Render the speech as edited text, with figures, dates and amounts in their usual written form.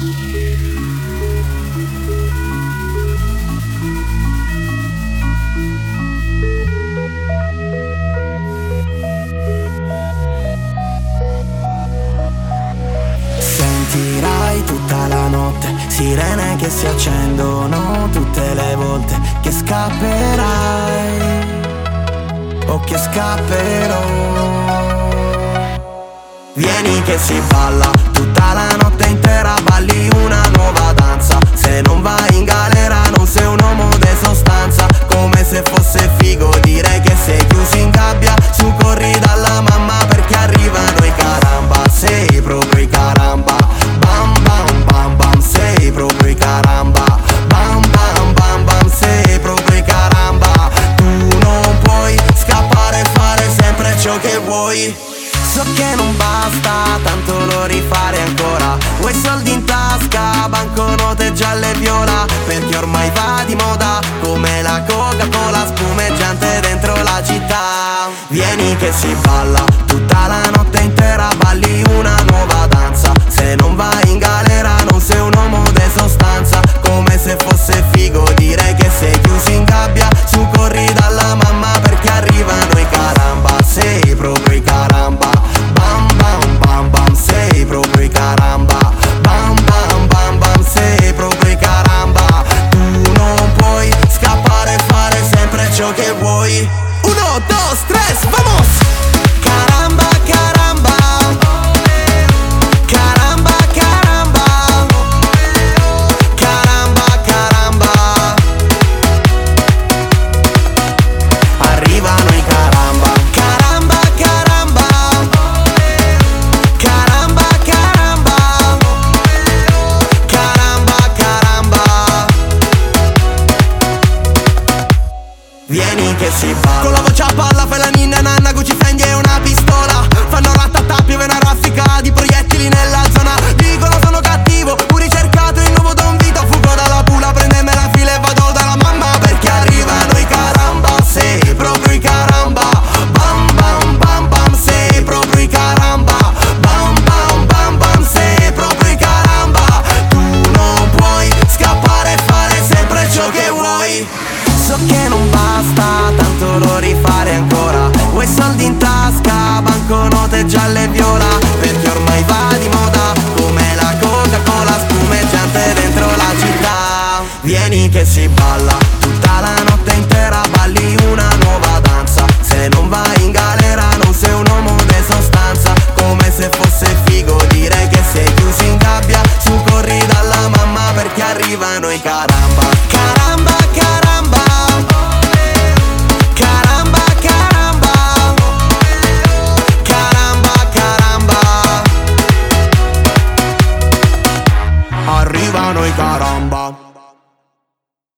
Sentirai tutta la notte sirene che si accendono tutte le volte che scapperai o che scapperò. Vieni che si balla tutta la notte intera, balli una nuova danza. Se non vai in galera non sei un uomo de sostanza. Come se fosse figo dire che sei chiuso in gabbia. Su corri dalla mamma perché arrivano i caramba. Sei proprio i caramba. Bam bam bam bam, sei proprio i caramba. Bam bam bam bam, sei proprio i caramba. Tu non puoi scappare e fare sempre ciò che vuoi. So che non basta, tanto lo rifare ancora. Vuoi soldi in tasca, banconote gialle e viola. Perché ormai va di moda, come la Coca-Cola spumeggiante dentro la città. Vieni che si balla, tutta la notte intera balli una nuova danza. Se non vai in galera non sei un uomo de sostanza. Come se fosse figo dire che sei chiuso in gabbia. Su corri dalla mamma perché arrivano i caramba. Sei proprio i caramba. Bam bam bam bam, sei proprio i caramba. Bam bam bam bam, sei proprio i caramba. Tu non puoi scappare e fare sempre ciò che vuoi. 1, 2, 3, vamos! Caramba, caramba. Caramba, caramba. Caramba, caramba. Arrivano i caramba. Caramba, caramba. Caramba, caramba. Caramba, caramba. Vieni che si balla. Con la voce a palla fai la ninna nanna, Gucci Fendi e una pistola. Fanno ratatà, piove una raffica di proiettili nella zona. Dicono sono cattivo, pure ricercato il nuovo Don Vito. Fugo dalla pula, prendeme la fila e vado dalla mamma. Perché arrivano i caramba, sei proprio i caramba. Bam bam bam bam, sei proprio i caramba. Bam bam bam bam, sei proprio i caramba. Tu non puoi scappare e fare sempre ciò che vuoi. So che non basta, tanto lo rifare ancora. Vuoi soldi in tasca, banconote gialle e viola. Perché ormai va di moda, come la Coca-Cola spumeggiante dentro la città. Vieni che si balla, tutta la notte intera balli una nuova danza. Se non vai in galera non sei un uomo de sostanza. Come se fosse figo dire che sei chiuso in gabbia. Su corri dalla mamma perché arrivano i caramba. Caramba, caramba. Caramba, caramba. Caramba, caramba. Arrivano i caramba.